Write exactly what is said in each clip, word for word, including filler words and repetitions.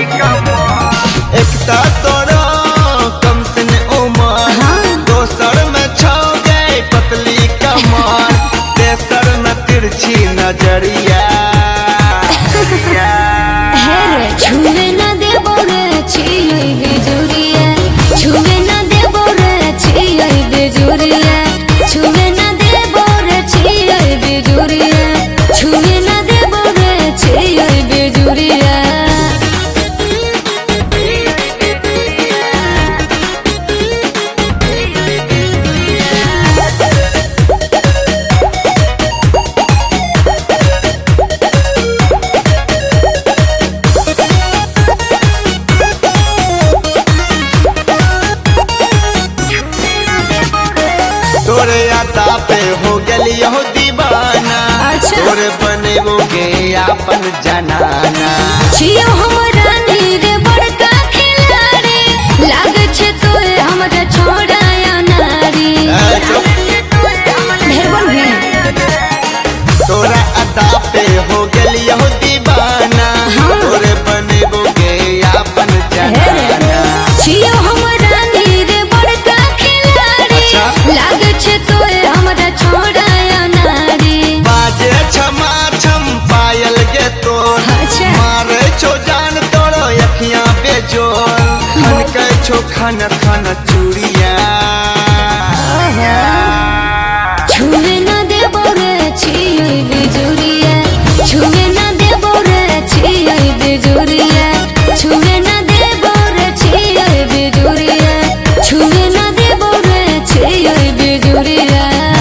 एकता तोरो कम से न उमर, दोसर में छो गए पतली कमर, तेसर में तिरछी नजरिया। छुए न देबो रे छियै बेजुरिया, छुए न देबो रे छियै बेजुरिया, छुए न देबो रे छियै बेजुरिया, छुए न देबो रे छियै बेजुरिया। तोरे आता पे हो गली हो दीवाना, अच्छा। तोरे बनेबो के आपन जनाना। छियो हमरा नीर बड़का खिलाड़ी, लागे छे तोए हमरा छोड़ाया नारी। मेहरबान भी तोरा अदा पे हो गली हो दीवाना, हाँ। तोरे बनेबो के आपन जनाना। छियो हमरा नीर बड़का खिलाड़ी, अच्छा। लागे छे तोए हमरा छोड़ाया नारी। बाजे छमा छम पायल गे तोर, अच्छा। मारे छो जान तोरो अखियां बेजोर, खन के छो खन खन चूड़िया। छुए न देबो रे छियै बेजुरिया, छुए न देबो रे छियै बेजुरिया, छुए न देबो रे छियै बेजुरिया, छुए न देबो रे छियै बेजुरिया।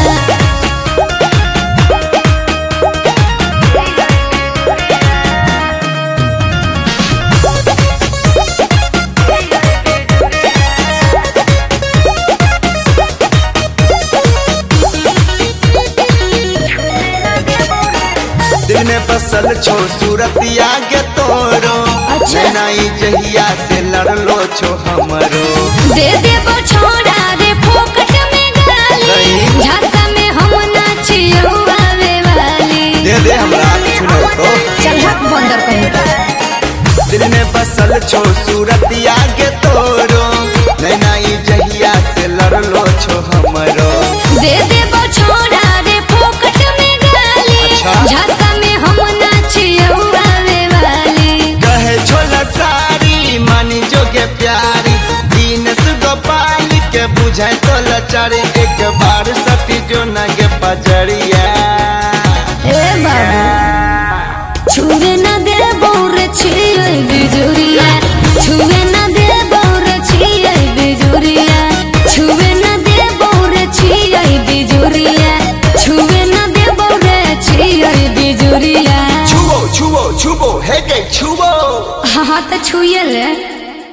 दिल में बसल छो सूरतिया गे तोरो, अच्छा। नई जहिया से लड़लो छो हमरो। दे देबो छोड़ा रे फोकट में गाली, नहीं। झांसा में हम ना छियो आवे वाली। दे दे हमरा सुनो तो, चल हट बंदर कहीं। दिल में बसल छो सूरतिया गे तोरो, नई जहिया से लड़लो छो हमरो। दे देबो छोड़ा रे फोकट में गाली, अच्छा। झांसा में हम ना छियो आवे वाली। कहे छोला सारी मानी जोगे प्यारी, दीन गोपाल के बुझाए तो लचारी, एक बार सती जो नगे पजरिया। ए बाबू छुए न देबो रे छियै बेजुरिया।